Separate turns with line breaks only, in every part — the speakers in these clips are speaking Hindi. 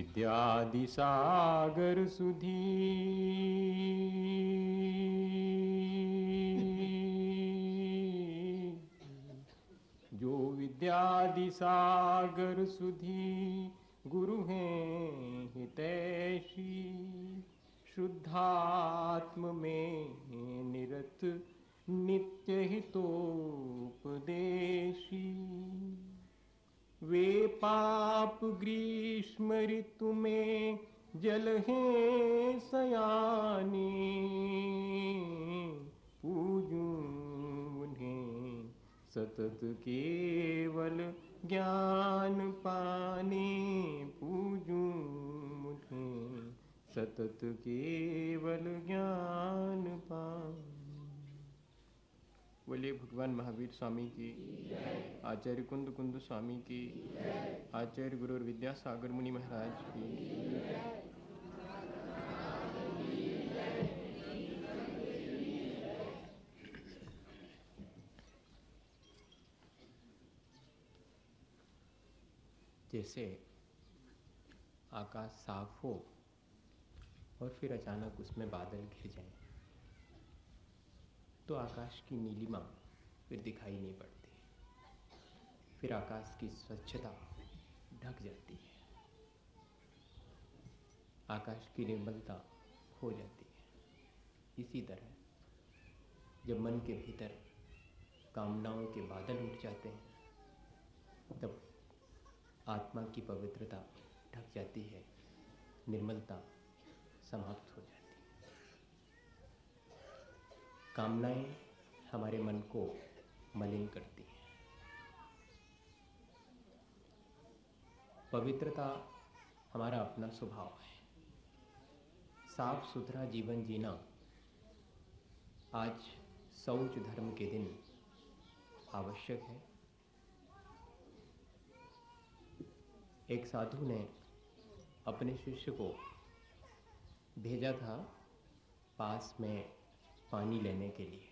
विद्यादि सागर सुधी जो विद्यादि सागर सुधी गुरु हैं हितैषी शुद्धात्म में निरत नित्य हितोपदेशी वे पाप ग्रीष्म ऋतु में जल हैं सयानी पूजूं उन्हें सतत केवल ज्ञान पाने पूजूं उन्हें सतत केवल ज्ञान पाने। बोलिए भगवान महावीर स्वामी की, आचार्य कुंद कुंद स्वामी की, आचार्य गुरु विद्यासागर मुनि महाराज की। जैसे आकाश साफ हो और फिर अचानक उसमें बादल घिर जाएं, तो आकाश की नीलिमा फिर दिखाई नहीं पड़ती, फिर आकाश की स्वच्छता ढक जाती है, आकाश की निर्मलता खो जाती है। इसी तरह जब मन के भीतर कामनाओं के बादल उठ जाते हैं, तब आत्मा की पवित्रता ढक जाती है, निर्मलता समाप्त हो जाती है। कामनाएं हमारे मन को मलिन करती हैं। पवित्रता हमारा अपना स्वभाव है। साफ सुथरा जीवन जीना आज शौच धर्म के दिन आवश्यक है। एक साधु ने अपने शिष्य को भेजा था पास में पानी लेने के लिए,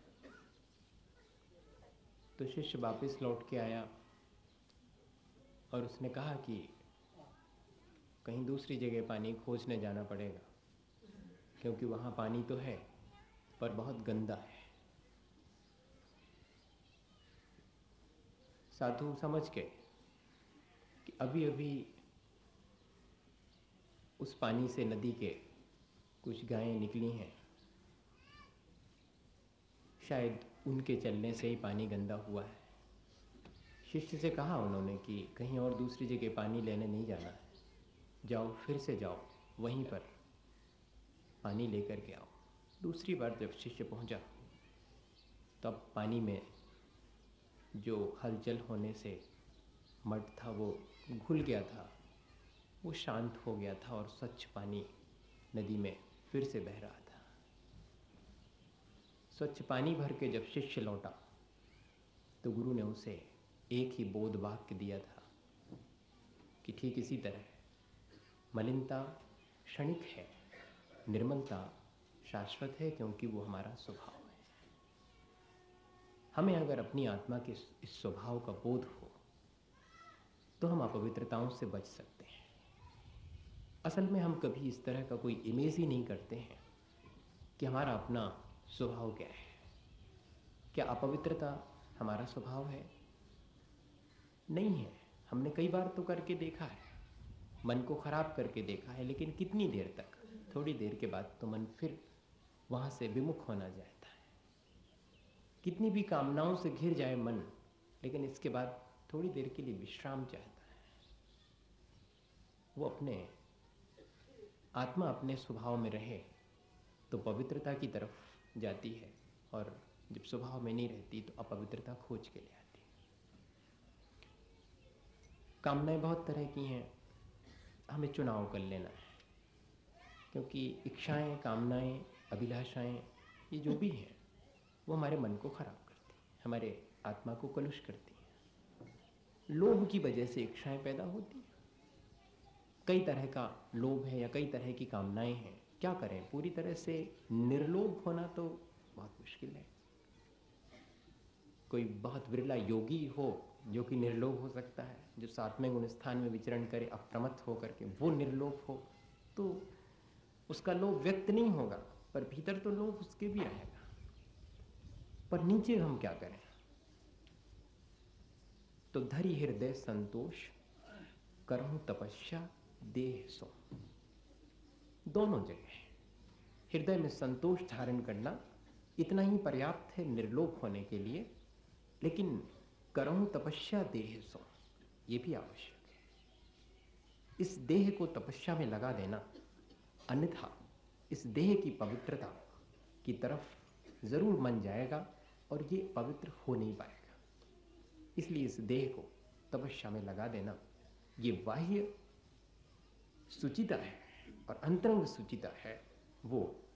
तो शिष्य वापस लौट के आया और उसने कहा कि कहीं दूसरी जगह पानी खोजने जाना पड़ेगा, क्योंकि वहाँ पानी तो है पर बहुत गंदा है। साधु समझ गए कि अभी अभी उस पानी से नदी के कुछ गायें निकली हैं, शायद उनके चलने से ही पानी गंदा हुआ है। शिष्य से कहा उन्होंने कि कहीं और दूसरी जगह पानी लेने नहीं जाना है, जाओ फिर से जाओ, वहीं पर पानी लेकर के आओ। दूसरी बार जब शिष्य पहुंचा, तब पानी में जो हलचल होने से मड था वो घुल गया था, वो शांत हो गया था और स्वच्छ पानी नदी में फिर से बह रहा था। स्वच्छ पानी भर के जब शिष्य लौटा, तो गुरु ने उसे एक ही बोध वाक्य दिया था कि ठीक इसी तरह मलिनता क्षणिक है, निर्मलता शाश्वत है, क्योंकि वो हमारा स्वभाव है। हमें अगर अपनी आत्मा के इस स्वभाव का बोध हो तो हम अपवित्रताओं से बच सकते हैं। असल में हम कभी इस तरह का कोई इमेज ही नहीं करते हैं कि हमारा अपना स्वभाव क्या है। क्या अपवित्रता हमारा स्वभाव है? नहीं है। हमने कई बार तो करके देखा है, मन को खराब करके देखा है, लेकिन कितनी देर तक? थोड़ी देर के बाद तो मन फिर वहाँ से विमुख होना जाता है। कितनी भी कामनाओं से घिर जाए मन, लेकिन इसके बाद थोड़ी देर के लिए विश्राम चाहता है। वो आत्मा अपने स्वभाव में रहे तो पवित्रता की तरफ जाती है, और जब स्वभाव में नहीं रहती तो अपवित्रता खोज के ले आती है। कामनाएं बहुत तरह की हैं, हमें चुनाव कर लेना है, क्योंकि इच्छाएं, कामनाएं, अभिलाषाएं, ये जो भी हैं वो हमारे मन को खराब करती हैं, हमारे आत्मा को कलुष करती हैं। लोभ की वजह से इच्छाएं पैदा होती हैं। कई तरह का लोभ है या कई तरह की कामनाएं हैं। क्या करें? पूरी तरह से निर्लोभ होना तो बहुत मुश्किल है। कोई बहुत विरला योगी हो जो कि निर्लोभ हो सकता है, जो सातवें गुण स्थान में विचरण करे अप्रमत्त होकर के, वो निर्लोभ हो, तो उसका लोभ व्यक्त नहीं होगा, पर भीतर तो लोभ उसके भी रहेगा। पर नीचे हम क्या करें? तो धरि हृदय संतोष, करहूं तपस्या देह सो। दोनों जगह हृदय में संतोष धारण करना इतना ही पर्याप्त है निर्लोभ होने के लिए, लेकिन करहूं तपस्या देह सो, ये भी आवश्यक है। इस देह को तपस्या में लगा देना, अन्यथा इस देह की पवित्रता की तरफ जरूर मन जाएगा और ये पवित्र हो नहीं पाएगा। इसलिए इस देह को तपस्या में लगा देना, ये बाह्य सुचिता है और अंतरंग सुचिता है, वो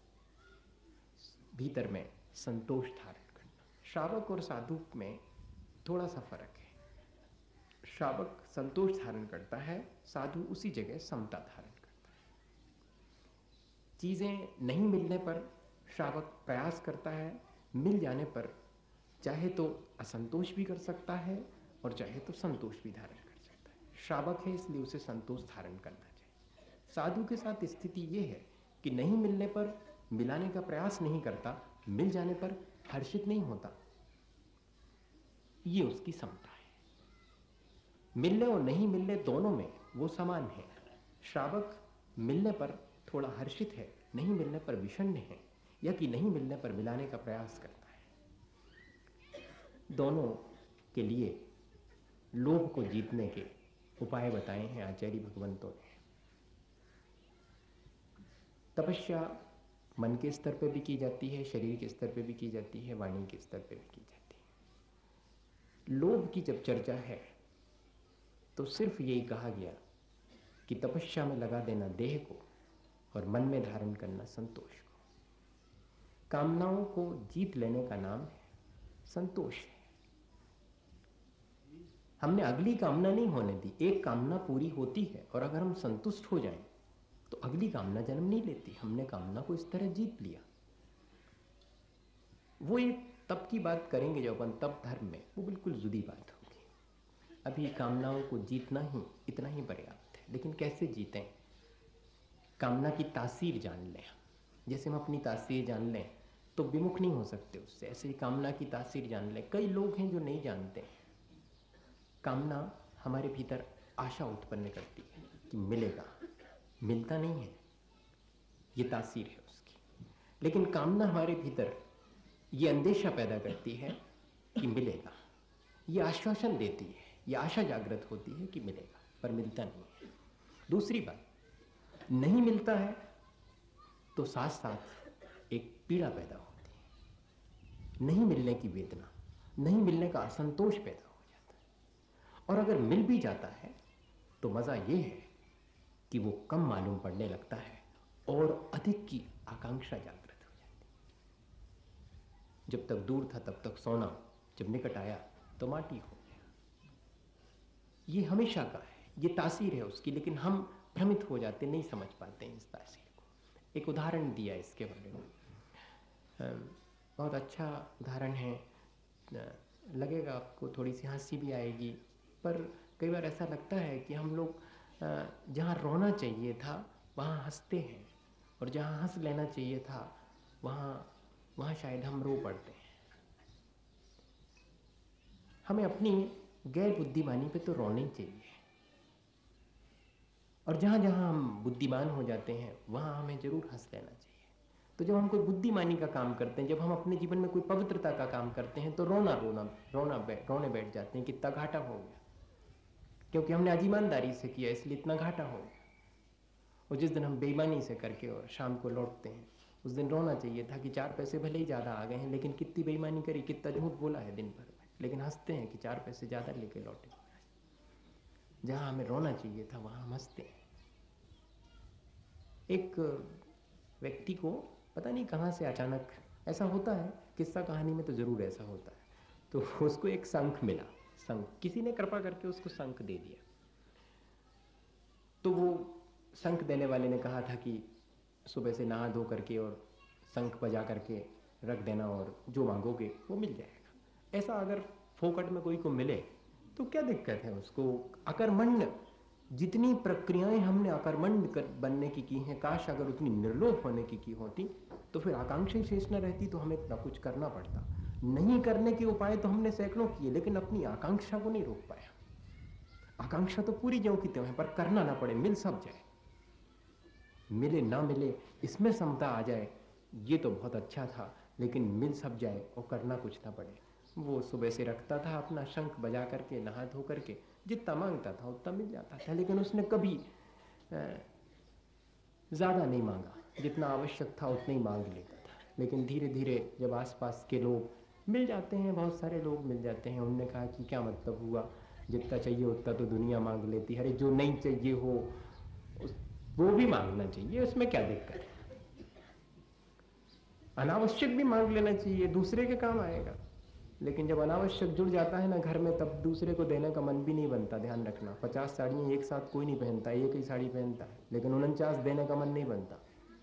भीतर में संतोष धारण करना। श्रावक और साधु में थोड़ा सा फर्क है। श्रावक संतोष धारण करता है, साधु उसी जगह समता धारण करता है। चीजें नहीं मिलने पर श्रावक प्रयास करता है, मिल जाने पर चाहे तो असंतोष भी कर सकता है और चाहे तो संतोष भी धारण कर सकता है। श्रावक है इसलिए उसे संतोष धारण करना चाहिए। साधु के साथ स्थिति यह है कि नहीं मिलने पर मिलाने का प्रयास नहीं करता, मिल जाने पर हर्षित नहीं होता, ये उसकी समता है। मिलने और नहीं मिलने दोनों में वो समान है। श्रावक मिलने पर थोड़ा हर्षित है, नहीं मिलने पर विषण्ण है, या कि नहीं मिलने पर मिलाने का प्रयास करता है। दोनों के लिए लोभ को जीतने के उपाय बताए हैं आचार्य भगवंतों ने। तपस्या मन के स्तर पर भी की जाती है, शरीर के स्तर पर भी की जाती है, वाणी के स्तर पर भी की जाती है। लोभ की जब चर्चा है तो सिर्फ यही कहा गया कि तपस्या में लगा देना देह को और मन में धारण करना संतोष को। कामनाओं को जीत लेने का नाम है संतोष है। हमने अगली कामना नहीं होने दी। एक कामना पूरी होती है और अगर हम संतुष्ट हो जाएं तो अगली कामना जन्म नहीं लेती। हमने कामना को इस तरह जीत लिया। वो एक तप की बात करेंगे जब अपन तप धर्म में, वो बिल्कुल जुदी बात होगी। अभी कामनाओं को जीतना ही इतना ही पर्याप्त है। लेकिन कैसे जीतें? कामना की तासीर जान लें। जैसे हम अपनी तासीर जान लें तो विमुख नहीं हो सकते उससे, ऐसे ही कामना की तासीर जान लें। कई लोग हैं जो नहीं जानते हैं। कामना हमारे भीतर आशा उत्पन्न करती है कि मिलेगा, मिलता नहीं है, ये तासीर है उसकी। लेकिन कामना हमारे भीतर ये अंदेशा पैदा करती है कि मिलेगा, ये आश्वासन देती है, ये आशा जागृत होती है कि मिलेगा, पर मिलता नहीं है। दूसरी बात, नहीं मिलता है तो साथ साथ एक पीड़ा पैदा होती है, नहीं मिलने की वेदना, नहीं मिलने का असंतोष पैदा हो जाता है। और अगर मिल भी जाता है तो मजा ये है कि वो कम मालूम पड़ने लगता है और अधिक की आकांक्षा जागृत हो जाती है। जब तक दूर था तब तक सोना, जब निकट आया तो माटी हो गया। ये हमेशा का है, ये तासीर है उसकी, लेकिन हम भ्रमित हो जाते, नहीं समझ पाते हैं इस तासीर को। एक उदाहरण दिया इसके बारे में, बहुत अच्छा उदाहरण है। लगेगा आपको, थोड़ी सी हंसी भी आएगी, पर कई बार ऐसा लगता है कि हम लोग जहाँ रोना चाहिए था वहाँ हंसते हैं, और जहाँ हंस लेना चाहिए था वहाँ शायद हम रो पड़ते हैं। हमें अपनी गैर बुद्धिमानी पे तो रोना ही चाहिए, और जहाँ जहाँ हम बुद्धिमान हो जाते हैं वहाँ हमें जरूर हंस लेना चाहिए। तो जब हम कोई बुद्धिमानी का काम करते हैं, जब हम अपने जीवन में कोई पवित्रता का काम करते हैं, तो रोने बैठ जाते हैं कि इतना घाटा हो गया, क्योंकि हमने आज ईमानदारी से किया इसलिए इतना घाटा हो गया। और जिस दिन हम बेईमानी से करके और शाम को लौटते हैं, उस दिन रोना चाहिए था कि 4 पैसे भले ही ज़्यादा आ गए हैं, लेकिन कितनी बेईमानी करी, कितना झूठ बोला है दिन भर में, लेकिन हंसते हैं कि 4 पैसे ज़्यादा लेके लौटे। जहाँ हमें रोना चाहिए था वहाँ हम हंसते हैं। एक व्यक्ति को पता नहीं कहाँ से अचानक ऐसा होता है, किस्सा कहानी में तो ज़रूर ऐसा होता है, तो उसको एक शंख मिला। शंख, किसी ने कृपा करके उसको शंख दे दिया। तो वो शंख देने वाले ने कहा था कि सुबह से नहा धो करके और शंख बजा करके रख देना और जो मांगोगे वो मिल जाएगा। ऐसा अगर फोकट में कोई को मिले तो क्या दिक्कत है उसको? अकर्मण्य जितनी प्रक्रियाएं हमने अकर्मण्य बनने की हैं, काश अगर उतनी निर्लोभ होने की होती तो फिर आकांक्षा शेष न रहती, तो हमें इतना कुछ करना पड़ता। नहीं करने के उपाय तो हमने सैकड़ों किए, लेकिन अपनी आकांक्षा को नहीं रोक पाया। आकांक्षा तो पूरी ज्यों की त्यों है, पर करना ना पड़े, मिल सब जाए, मिले ना मिले इसमें समता आ जाए, ये तो बहुत अच्छा था। लेकिन मिल सब जाए और करना कुछ ना पड़े। वो सुबह से रखता था अपना शंख बजा करके, नहा धो करके, जितना मांगता था उतना मिल जाता था। लेकिन उसने कभी ज़्यादा नहीं मांगा, जितना आवश्यक था उतना ही मांग लेता था। लेकिन धीरे धीरे जब आसपास के लोग मिल जाते हैं, बहुत सारे लोग मिल जाते हैं, उनने कहा कि क्या मतलब हुआ, जितना चाहिए उतना तो दुनिया मांग लेती है। अरे जो नहीं चाहिए हो वो भी मांगना चाहिए, उसमें क्या दिक्कत है? अनावश्यक भी मांग लेना चाहिए, दूसरे के काम आएगा। लेकिन जब अनावश्यक जुड़ जाता है ना घर में, तब दूसरे को देने का मन भी नहीं बनता। ध्यान रखना, 50 साड़ियाँ एक साथ कोई नहीं पहनता, एक ही साड़ी पहनता है, लेकिन 49 देने का मन नहीं बनता।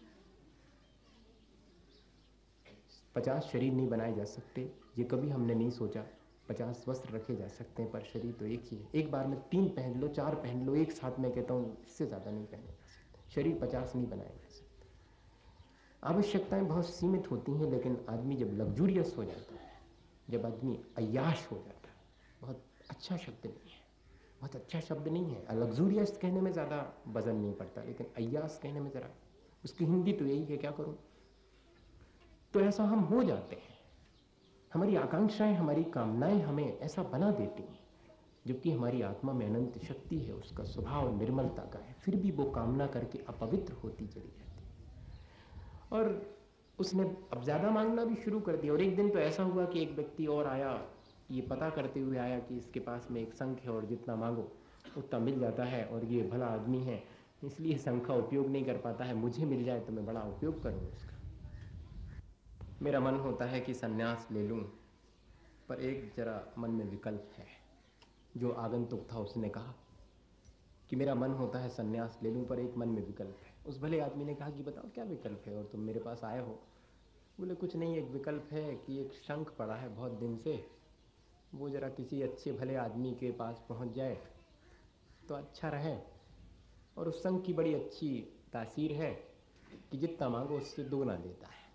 50 शरीर नहीं बनाए जा सकते, ये कभी हमने नहीं सोचा। 50 वस्त्र रखे जा सकते हैं, पर शरीर तो एक ही है। एक बार में 3 पहन लो, 4 पहन लो, एक साथ मैं कहता हूँ इससे ज़्यादा नहीं पहने जा सकते। शरीर 50 नहीं बनाए जा सकते। आवश्यकताएं बहुत सीमित होती हैं, लेकिन आदमी जब लग्जूरियस हो जाता है, जब आदमी अय्याश हो जाता है, बहुत अच्छा शब्द नहीं है, बहुत अच्छा शब्द नहीं है। लग्जूरियस कहने में ज़्यादा वजन नहीं पड़ता, लेकिन अय्याश कहने में ज़रा, उसकी हिंदी तो यही है, क्या करूँ। तो ऐसा हम हो जाते हैं, हमारी आकांक्षाएं, हमारी कामनाएं हमें ऐसा बना देती हैं, जबकि हमारी आत्मा में अनंत शक्ति है, उसका स्वभाव निर्मलता का है, फिर भी वो कामना करके अपवित्र होती चली जाती है। और उसने अब ज़्यादा मांगना भी शुरू कर दिया। और एक दिन तो ऐसा हुआ कि एक व्यक्ति और आया, ये पता करते हुए आया कि इसके पास में एक शंख है और जितना मांगो उतना मिल जाता है, और ये भला आदमी है इसलिए शंख का उपयोग नहीं कर पाता है, मुझे मिल जाए तो मैं बड़ा उपयोग करूँ उसका। मेरा मन होता है कि सन्यास ले लूँ, पर एक जरा मन में विकल्प है। जो आगंतुक था उसने कहा कि मेरा मन होता है सन्यास ले लूँ, पर एक मन में विकल्प है। उस भले आदमी ने कहा कि बताओ क्या विकल्प है और तुम मेरे पास आए हो। बोले कुछ नहीं, एक विकल्प है कि एक शंख पड़ा है बहुत दिन से, वो जरा किसी अच्छे भले आदमी के पास पहुंच जाए तो अच्छा रहे, और उस शंख की बड़ी अच्छी तासीर है कि जितना मांगो उससे दोगुना देता है।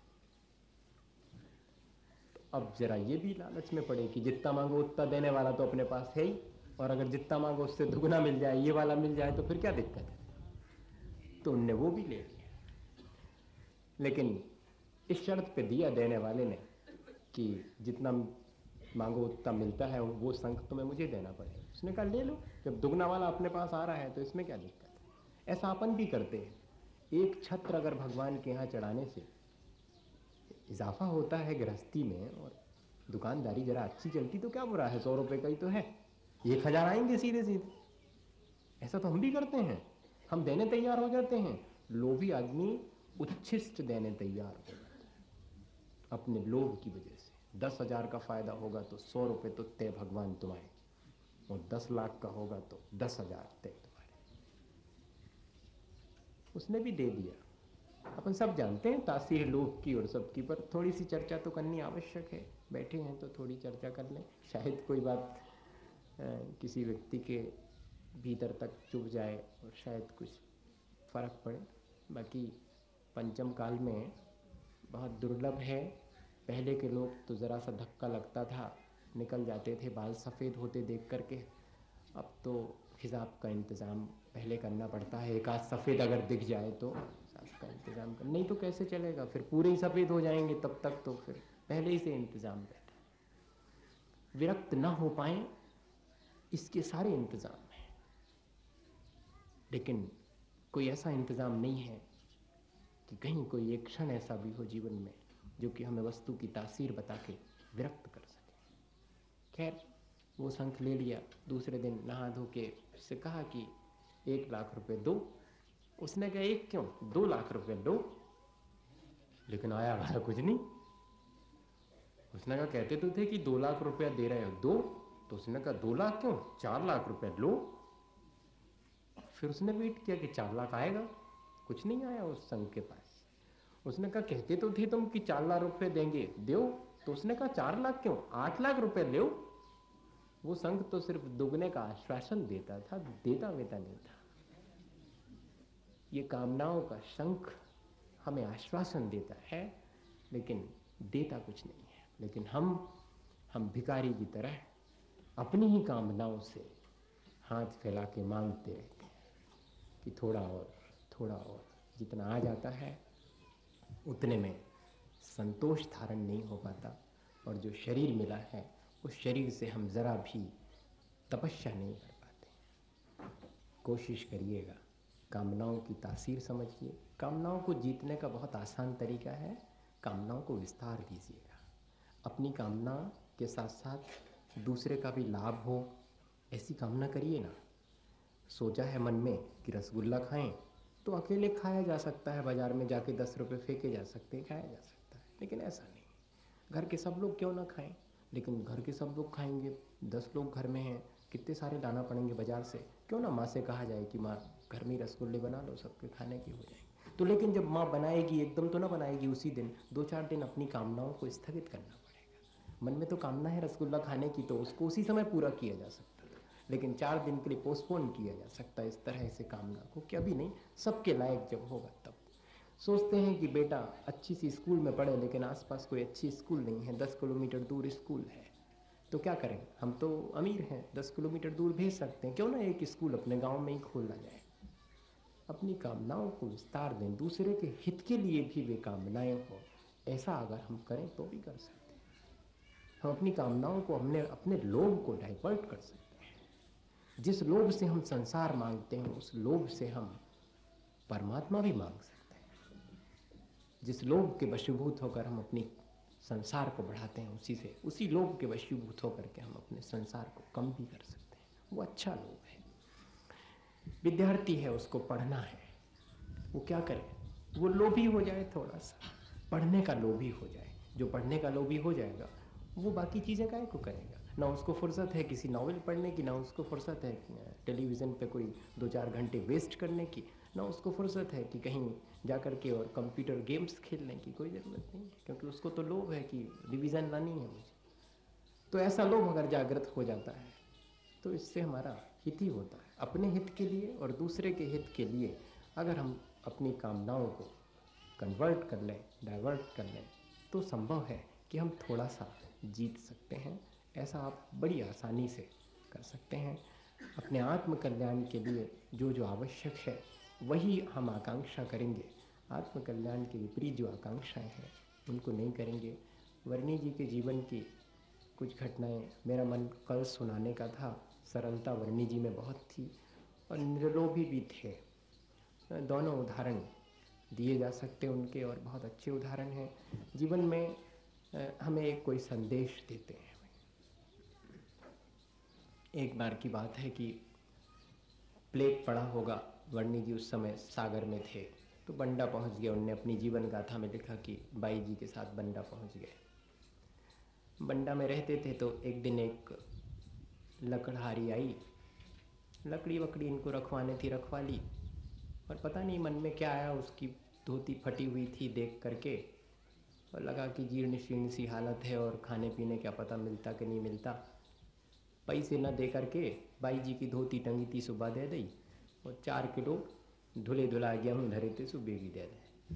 तो अब जरा ये भी लालच में पड़े कि जितना मांगो उतना देने वाला तो अपने पास है ही, और अगर जितना मांगो उससे दुगना मिल जाए, ये वाला मिल जाए, तो फिर क्या दिक्कत है। तो उनने वो भी ले लिया, लेकिन इस शर्त पे दिया देने वाले ने कि जितना मांगो उतना मिलता है, वो शंख तुम्हें मुझे देना पड़ेगा। उसने कहा ले लो, जब दुगना वाला अपने पास आ रहा है तो इसमें क्या दिक्कत है। ऐसा अपन भी करते हैं। एक छत्र अगर भगवान के यहाँ चढ़ाने से इजाफा होता है गृहस्थी में, और दुकानदारी जरा अच्छी चलती तो क्या बुरा है, 100 रुपये का ही तो है, 1000 आएंगे सीधे सीधे। ऐसा तो हम भी करते हैं, हम देने तैयार हो जाते हैं। लोभी आदमी उच्छिष्ट देने तैयार हो जाता है अपने लोभ की वजह से। 10,000 का फायदा होगा तो 100 रुपये तो तय भगवान तुम्हारे, और 10 लाख का होगा तो 10,000 तय तुम्हारे। उसने भी दे दिया। अपन सब जानते हैं तासीर लोभ की और सबकी, पर थोड़ी सी चर्चा तो करनी आवश्यक है। बैठे हैं तो थोड़ी चर्चा कर लें, शायद कोई बात किसी व्यक्ति के भीतर तक चुभ जाए और शायद कुछ फर्क पड़े। बाकी पंचम काल में बहुत दुर्लभ है। पहले के लोग तो ज़रा सा धक्का लगता था निकल जाते थे बाल सफ़ेद होते देख करके। अब तो हिसाब का इंतज़ाम पहले करना पड़ता है, एक आध सफ़ेद अगर दिख जाए तो हिसाब का इंतज़ाम कर, नहीं तो कैसे चलेगा, फिर पूरे ही सफ़ेद हो जाएंगे तब तक तो फिर पहले ही से इंतज़ाम रहता है। विरक्त ना हो पाए इसके सारे इंतज़ाम हैं, लेकिन कोई ऐसा इंतज़ाम नहीं है कि कहीं कोई एक क्षण ऐसा भी हो जीवन में जो कि हमें वस्तु की तासीर बता के विरक्त कर सके। खैर वो शंख ले लिया। दूसरे दिन नहा धो के उससे कहा कि 1 लाख रुपए दो। उसने कहा एक क्यों, 2 लाख रुपए लो। लेकिन आया वाला कुछ नहीं। उसने कहा कहते तो थे कि 2 लाख रुपया दे रहे हो, दो। तो उसने कहा 2 लाख क्यों, 4 लाख रुपए लो। फिर उसने वेट किया कि 4 लाख आएगा, कुछ नहीं आया उस शंख के पास। उसने कहा कहते तो थे तुम कि 4 लाख रुपए देंगे, दो। तो उसने कहा 4 लाख क्यों, 8 लाख रुपए लो। वो शंख तो सिर्फ दुगने का आश्वासन देता था, देता वेता नहीं था। ये कामनाओं का शंख हमें आश्वासन देता है, लेकिन देता कुछ नहीं है। लेकिन हम भिखारी की तरह अपनी ही कामनाओं से हाथ फैला के मांगते रहते हैं कि थोड़ा और, थोड़ा और। जितना आ जाता है उतने में संतोष धारण नहीं हो पाता, और जो शरीर मिला है उस शरीर से हम जरा भी तपस्या नहीं कर पाते। कोशिश करिएगा, कामनाओं की तासीर समझिए। कामनाओं को जीतने का बहुत आसान तरीका है, कामनाओं को विस्तार दीजिएगा। अपनी कामना के साथ साथ दूसरे का भी लाभ हो, ऐसी कामना करिए ना। सोचा है मन में कि रसगुल्ला खाएं, तो अकेले खाया जा सकता है, बाजार में जाके 10 रुपये फेंके जा सकते हैं, खाया जा सकता है। लेकिन ऐसा नहीं, घर के सब लोग क्यों ना खाएं, लेकिन घर के सब लोग खाएंगे, 10 लोग घर में हैं, कितने सारे लाना पड़ेंगे बाजार से। क्यों ना माँ से कहा जाए कि माँ घर में रसगुल्ले बना लो, सबके खाने की हो जाएंगे। तो लेकिन जब माँ बनाएगी, एकदम तो ना बनाएगी उसी दिन, 2-4 दिन अपनी कामनाओं को स्थगित करना पड़ेगा। मन में तो कामना है रसगुल्ला खाने की, तो उसको उसी समय पूरा किया जा सकता था, लेकिन 4 दिन के लिए पोस्टपोन किया जा सकता है इस तरह से कामना को, कि अभी नहीं, सबके लायक जब होगा तब। सोचते हैं कि बेटा अच्छी सी स्कूल में पढ़े, लेकिन आसपास कोई अच्छी स्कूल नहीं है, 10 किलोमीटर दूर स्कूल है, तो क्या करें? हम तो अमीर हैं, 10 किलोमीटर दूर भेज सकते हैं, क्यों ना एक स्कूल अपने गांव में ही खोला जाए। अपनी कामनाओं को विस्तार दें, दूसरे के हित के लिए भी वे कामनाएं हो, ऐसा अगर हम करें तो भी कर सकते हैं। हम अपनी कामनाओं को अपने लोभ को डाइवर्ट कर सकते हैं। जिस लोभ से हम संसार मांगते हैं, उस लोभ से हम परमात्मा भी मांग सकते हैं। जिस लोभ के वशीभूत होकर हम अपनी संसार को बढ़ाते हैं, उसी लोभ के वशीभूत होकर के हम अपने संसार को कम भी कर सकते हैं। वो अच्छा लोभ है। विद्यार्थी है, उसको पढ़ना है, वो क्या करे? वो लोभी हो जाए, थोड़ा सा पढ़ने का लोभी हो जाए। जो पढ़ने का लोभी हो जाएगा, वो बाकी चीज़ें काहे को करेगा? ना उसको फुर्सत है किसी नॉवेल पढ़ने की, ना उसको फुर्सत है टेलीविज़न पे कोई 2-4 घंटे वेस्ट करने की, ना उसको फुर्सत है कि कहीं जा कर के और कंप्यूटर गेम्स खेलने की। कोई ज़रूरत नहीं है, क्योंकि उसको तो लोभ है कि रिवीजन लानी है मुझे। तो ऐसा लोभ अगर जागृत हो जाता है तो इससे हमारा हित ही होता है। अपने हित के लिए और दूसरे के हित के लिए अगर हम अपनी कामनाओं को कन्वर्ट कर लें, डाइवर्ट कर लें, तो संभव है कि हम थोड़ा सा जीत सकते हैं। ऐसा आप बड़ी आसानी से कर सकते हैं। अपने आत्म कल्याण के लिए जो जो आवश्यक है वही हम आकांक्षा करेंगे। आत्म कल्याण के विपरीत जो आकांक्षाएं हैं उनको नहीं करेंगे। वर्णी जी के जीवन की कुछ घटनाएं मेरा मन कल सुनाने का था। सरलता वर्णी जी में बहुत थी और निर्लोभी भी थे। दोनों उदाहरण दिए जा सकते हैं उनके, और बहुत अच्छे उदाहरण हैं। जीवन में हमें एक कोई संदेश देते हैं। एक बार की बात है कि प्लेग पड़ा होगा, वर्णी जी उस समय सागर में थे, तो बंडा पहुंच गया। उनने अपनी जीवन गाथा में लिखा कि बाई जी के साथ बंडा पहुंच गए। बंडा में रहते थे तो एक दिन एक लकड़हारी आई, लकड़ी वकड़ी इनको रखवाने थी, रखवा ली, और पता नहीं मन में क्या आया, उसकी धोती फटी हुई थी देख करके, और लगा कि जीर्ण शीर्ण सी हालत है और खाने पीने क्या पता मिलता कि नहीं मिलता। पैसे न दे करके बाई जी की धोती टंगी थी, सुबह दे दी, और 4 किलो धुले धुला गेहूँ धरे थे, सुबह भी दे दे।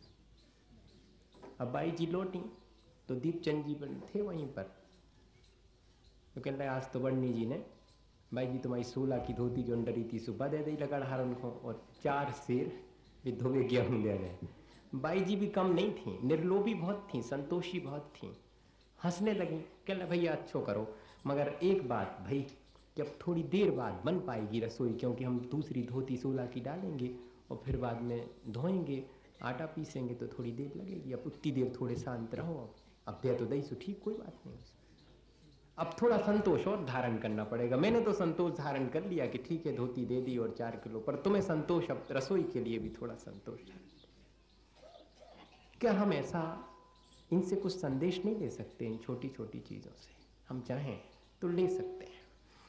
अब बाई जी लौटी तो दीपचंद जी पर थे वहीं पर, तो कहते आज तो वर्णी जी ने भाई जी तुम्हारी 16 की धोती जो डरी थी सुबह दे दी लकड़हार उनको, और 4 सेर भी धोए गेहूँ दे रहे। बाई जी भी कम नहीं थी, निर्लोभी बहुत थी, संतोषी बहुत थी। हंसने लगी, कहला भैया अच्छो करो, मगर एक बात भाई, कि अब थोड़ी देर बाद बन पाएगी रसोई, क्योंकि हम दूसरी धोती 16 की डालेंगे और फिर बाद में धोएंगे, आटा पीसेंगे तो थोड़ी देर लगेगी। अब उतनी देर थोड़े शांत रहो, अब दे तो दई सो ठीक, कोई बात नहीं। अब थोड़ा संतोष और धारण करना पड़ेगा। मैंने तो संतोष धारण कर लिया कि ठीक है धोती दे दी और 4 किलो, पर तुम्हें संतोष, अब रसोई के लिए भी थोड़ा संतोष है। क्या हम ऐसा इनसे कुछ संदेश नहीं ले सकते? इन छोटी छोटी चीजों से हम चाहें तो ले सकते हैं।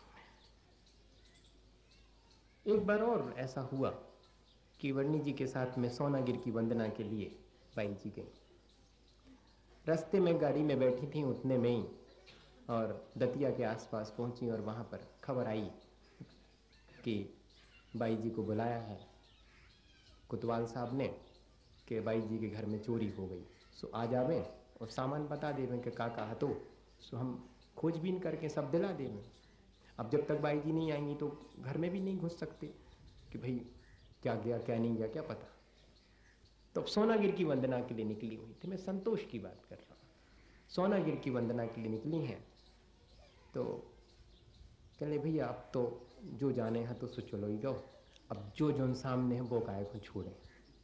एक बार और ऐसा हुआ कि वर्णी जी के साथ में सोनागिर की वंदना के लिए बाई जी गई। रास्ते में गाड़ी में बैठी थी, उतने में ही और दतिया के आसपास पहुंची और वहाँ पर खबर आई कि बाई जी को बुलाया है कोतवाल साहब ने कि बाई जी के घर में चोरी हो गई, सो आ जावे और सामान बता देवे कि का हतो, सो हम खोजबीन करके सब दिला देवे। अब जब तक बाई जी नहीं आएंगी तो घर में भी नहीं घुस सकते कि भाई क्या गया क्या नहीं गया क्या पता। तो अब सोनागिर की वंदना के लिए निकली हुई थी, मैं संतोष की बात कर रहा हूँ, सोनागिर की वंदना के लिए निकली हैं। तो कहले भैया अब तो जो जाने हैं तो सो चलो ही जाओ, अब जो जोन सामने है वो काय को छोड़े,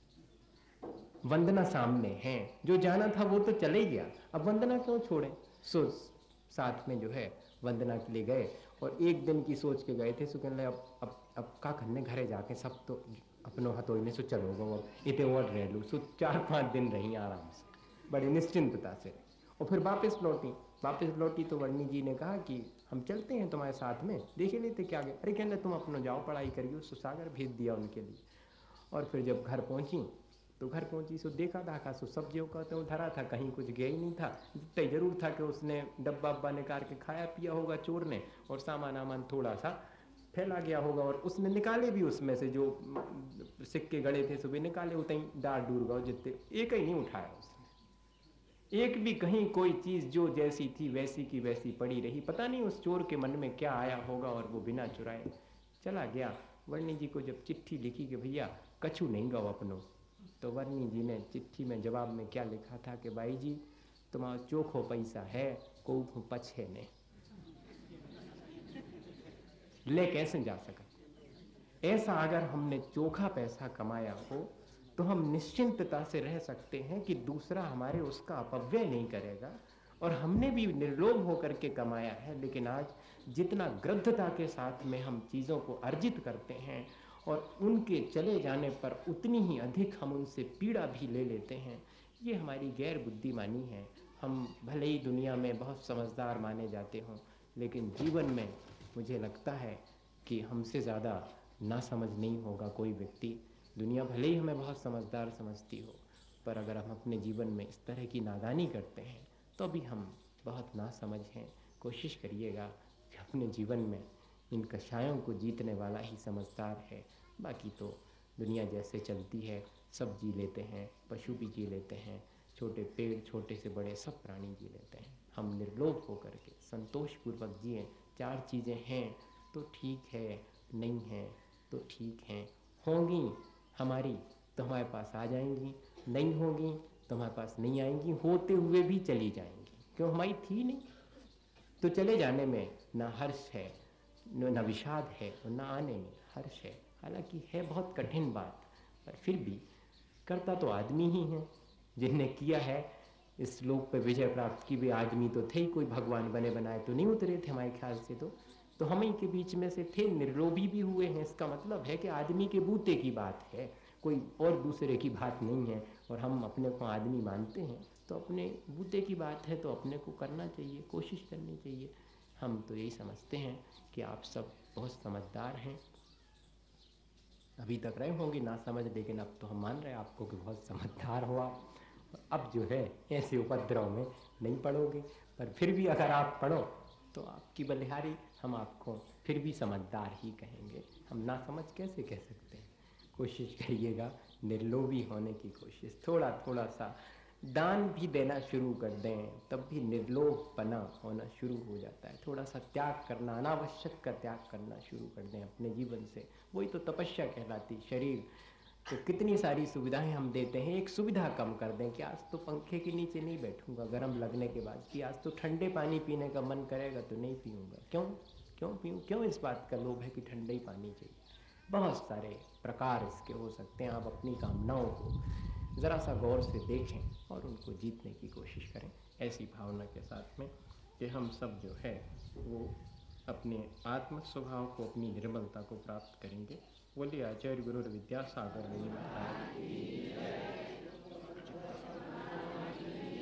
वंदना सामने है, जो जाना था वो तो चले गया, अब वंदना क्यों छोड़े। सो साथ में जो है वंदना के लिए गए और एक दिन की सोच के गए थे। सो कहने अब का करने घरे जाके सब तो अपनों हथोई में सो चलो गो, अब इतने और रह लूँ। सो 4-5 दिन रही आराम से, बड़ी निश्चिंतता से और फिर वापस लौटी तो वर्णी जी ने कहा कि हम चलते हैं तुम्हारे साथ में, देख लेते क्या गया। अरे कहने तुम अपना जाओ पढ़ाई करियो। सो सागर भेज दिया उनके लिए। और फिर जब घर पहुंची सो देखा था सो सब जो कहते हैं धरा था, कहीं कुछ गया ही नहीं था। जितना जरूर था कि उसने डब्बा अब्बा निकाल के खाया पिया होगा चोर ने, और सामान थोड़ा सा फैला गया होगा, और उसने निकाले भी उसमें से जो सिक्के गड़े थे सुबह निकाले, उतनी डार डूर गए जितने, एक ही नहीं उठाया उसने, एक भी कहीं कोई चीज जो जैसी थी वैसी की वैसी पड़ी रही। पता नहीं उस चोर के मन में क्या आया होगा और वो बिना चुराए चला गया। वर्णी जी को जब चिट्ठी लिखी कि भैया कछु नहीं गो अपनो, तो वर्णी जी ने चिट्ठी में जवाब में क्या लिखा था कि बाई जी तुम्हारा चोखो पैसा है, को पछे ने ले कैसे जा सका। ऐसा अगर हमने चोखा पैसा कमाया हो तो हम निश्चिंतता से रह सकते हैं कि दूसरा हमारे उसका अपव्यय नहीं करेगा, और हमने भी निर्लोभ होकर के कमाया है। लेकिन आज जितना गृद्धता के साथ में हम चीज़ों को अर्जित करते हैं और उनके चले जाने पर उतनी ही अधिक हम उनसे पीड़ा भी ले लेते हैं, ये हमारी गैर बुद्धिमानी है। हम भले ही दुनिया में बहुत समझदार माने जाते हों, लेकिन जीवन में मुझे लगता है कि हमसे ज़्यादा ना समझ नहीं होगा कोई व्यक्ति। दुनिया भले ही हमें बहुत समझदार समझती हो, पर अगर हम अपने जीवन में इस तरह की नादानी करते हैं तो भी हम बहुत ना समझ हैं। कोशिश करिएगा कि अपने जीवन में इन कषायों को जीतने वाला ही समझदार है। बाकी तो दुनिया जैसे चलती है सब जी लेते हैं, पशु भी जी लेते हैं, छोटे पेड़ छोटे से बड़े सब प्राणी जी लेते हैं। हम निर्लोभ होकर के संतोषपूर्वक जिएं। 4 चीज़ें हैं तो ठीक है, नहीं है तो ठीक हैं, होंगी हमारी तो हमारे पास आ जाएंगी, नहीं होंगी तो हमारे पास नहीं आएंगी, होते हुए भी चली जाएंगी, क्यों हमारी थी नहीं। तो चले जाने में ना हर्ष है, ना विषाद है, और ना आने में हर्ष है। हालांकि है बहुत कठिन बात, पर फिर भी करता तो आदमी ही है। जिनने किया है इस लोक पे विजय प्राप्त की भी आदमी तो थे ही, कोई भगवान बने बनाए तो नहीं उतरे थे हमारे ख्याल से। तो हम ही के बीच में से थे, निर्लोभी भी हुए हैं। इसका मतलब है कि आदमी के बूते की बात है, कोई और दूसरे की बात नहीं है। और हम अपने को आदमी मानते हैं तो अपने बूते की बात है, तो अपने को करना चाहिए, कोशिश करनी चाहिए। हम तो यही समझते हैं कि आप सब बहुत समझदार हैं, अभी तक रहे होंगे ना समझ, लेकिन अब तो हम मान रहे हैं आपको कि बहुत समझदार हो आप। अब जो है ऐसे उपद्रव में नहीं पड़ोगे, पर फिर भी अगर आप पढ़ो तो आपकी बलिहारी हम आपको फिर भी समझदार ही कहेंगे। हम ना समझ कैसे कह सकते हैं। कोशिश करिएगा निर्लोभी होने की कोशिश, थोड़ा थोड़ा सा दान भी देना शुरू कर दें तब भी निर्लोभपना होना शुरू हो जाता है। थोड़ा सा त्याग करना, अनावश्यक का त्याग करना शुरू कर दें अपने जीवन से, वही तो तपस्या कहलाती। शरीर तो कितनी सारी सुविधाएं हम देते हैं, एक सुविधा कम कर दें कि आज तो पंखे के नीचे नहीं बैठूंगा गर्म लगने के बाद, कि आज तो ठंडे पानी पीने का मन करेगा तो नहीं पीऊँगा। क्यों पीऊँ, क्यों इस बात का लोभ है कि ठंडा ही पानी चाहिए। बहुत सारे प्रकार इसके हो सकते हैं। आप अपनी कामनाओं को ज़रा सा गौर से देखें और उनको जीतने की कोशिश करें, ऐसी भावना के साथ में कि हम सब जो है वो अपने आत्म स्वभाव को, अपनी निर्मलता को प्राप्त करेंगे। बोलिए आचार्य गुरु विद्यासागर जी महाराज।